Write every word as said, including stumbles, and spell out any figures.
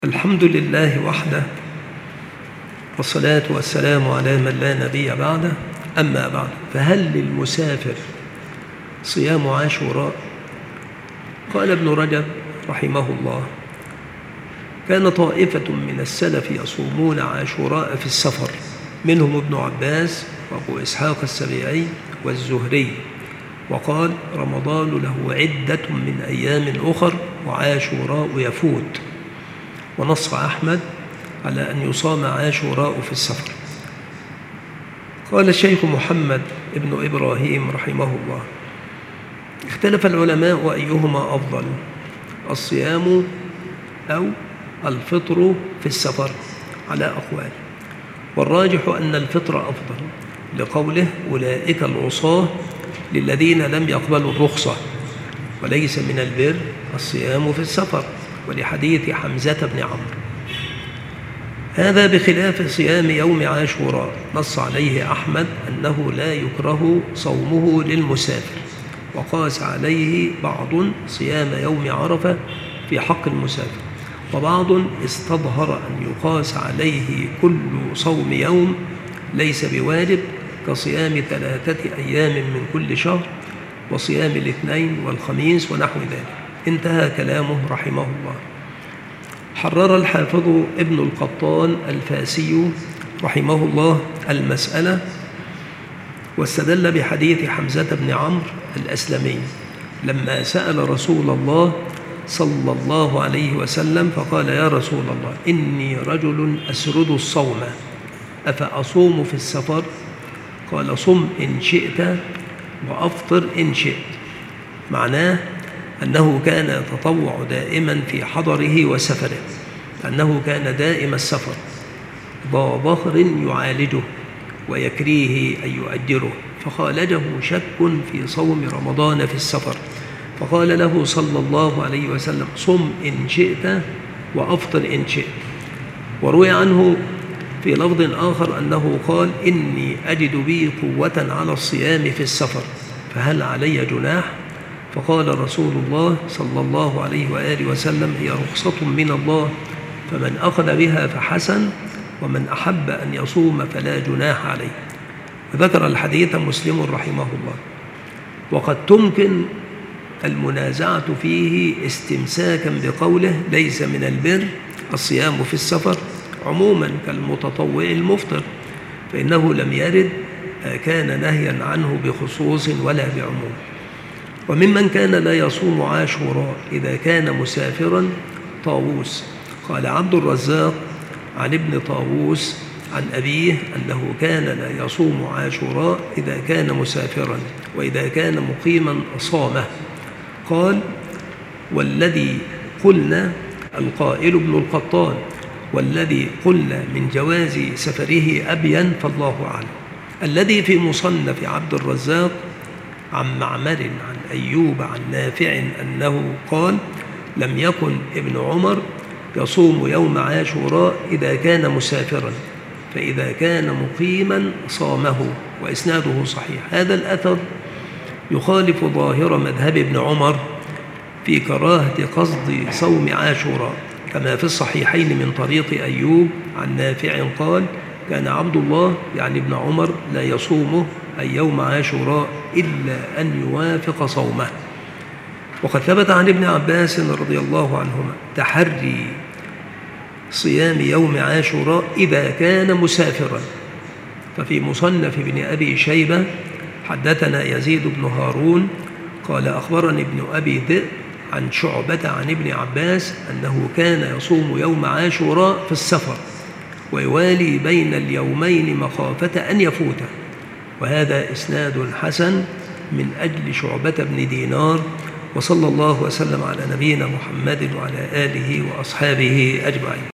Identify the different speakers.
Speaker 1: الحمد لله وحده، والصلاة والسلام على من لا نبي بعده. أما بعد، فهل للمسافر صيام عاشوراء؟ قال ابن رجب رحمه الله: كان طائفة من السلف يصومون عاشوراء في السفر، منهم ابن عباس وأبو إسحاق السبيعي والزهري، وقال: رمضان له عدة من أيام أخر وعاشوراء يفوت. ونص أحمد على أن يصام عاشوراء في السفر. قال الشيخ محمد ابن إبراهيم رحمه الله: اختلف العلماء أيهما أفضل، الصيام أو الفطر في السفر، على أقوال، والراجح أن الفطر أفضل، لقوله: أولئك العصاة للذين لم يقبلوا الرخصة، وليس من البر الصيام في السفر، ولحديث حمزة بن عمرو. هذا بخلاف صيام يوم عاشوراء، نص عليه أحمد أنه لا يكره صومه للمسافر، وقاس عليه بعض صيام يوم عرفة في حق المسافر، وبعض استظهر أن يقاس عليه كل صوم يوم ليس بواجب، كصيام ثلاثة أيام من كل شهر، وصيام الاثنين والخميس ونحو ذلك. انتهى كلامه رحمه الله. حرر الحافظ ابن القطان الفاسي رحمه الله المسألة، واستدل بحديث حمزة بن عمرو الأسلمي لما سأل رسول الله صلى الله عليه وسلم فقال: يا رسول الله، إني رجل أسرد الصوم، أفأصوم في السفر؟ قال: صم إن شئت وأفطر إن شئت. معناه أنه كان يتطوع دائما في حضره وسفره، أنه كان دائم السفر ذا ظهر يعالجه ويكريه أن يؤجره، فخالجه شك في صوم رمضان في السفر، فقال له صلى الله عليه وسلم: صم إن شئت وأفطر إن شئت. وروي عنه في لفظ آخر أنه قال: إني أجد بي قوة على الصيام في السفر، فهل علي جناح؟ فقال رسول الله صلى الله عليه وآله وسلم: هي رخصة من الله، فمن أخذ بها فحسن، ومن أحب أن يصوم فلا جناح عليه. وذكر الحديث مسلم رحمه الله. وقد تمكن المنازعة فيه استمساكا بقوله: ليس من البر الصيام في السفر، عموما كالمتطوع المفطر، فإنه لم يرد كان نهيا عنه بخصوص ولا بعموم. وممن كان لا يصوم عاشوراء إذا كان مسافرا طاووس. قال عبد الرزاق عن ابن طاووس عن أبيه أنه كان لا يصوم عاشوراء إذا كان مسافرا، وإذا كان مقيما صامه. قال: والذي قلنا، القائل ابن القطان، والذي قلنا من جواز سفره أبين، فالله أعلم. الذي في مصنف عبد الرزاق عن معمر عن أيوب عن نافع أنه قال: لم يكن ابن عمر يصوم يوم عاشوراء إذا كان مسافرا، فإذا كان مقيما صامه، وإسناده صحيح. هذا الأثر يخالف ظاهر مذهب ابن عمر في كراهة قصد صوم عاشوراء، كما في الصحيحين من طريق أيوب عن نافع قال: كان عبد الله يعني ابن عمر لا يصومه أي يوم عاشوراء إلا أن يوافق صومه. وقد ثبت عن ابن عباس رضي الله عنهما تحري صيام يوم عاشوراء إذا كان مسافرا. ففي مصنف ابن أبي شيبة حدثنا يزيد بن هارون قال: أخبرني ابن أبي ذئب عن شعبة عن ابن عباس أنه كان يصوم يوم عاشوراء في السفر، ويوالي بين اليومين مخافة أن يفوته. وهذا إسناد حسن من أجل شعبة بن دينار. وصلى الله وسلم على نبينا محمد وعلى آله وأصحابه أجمعين.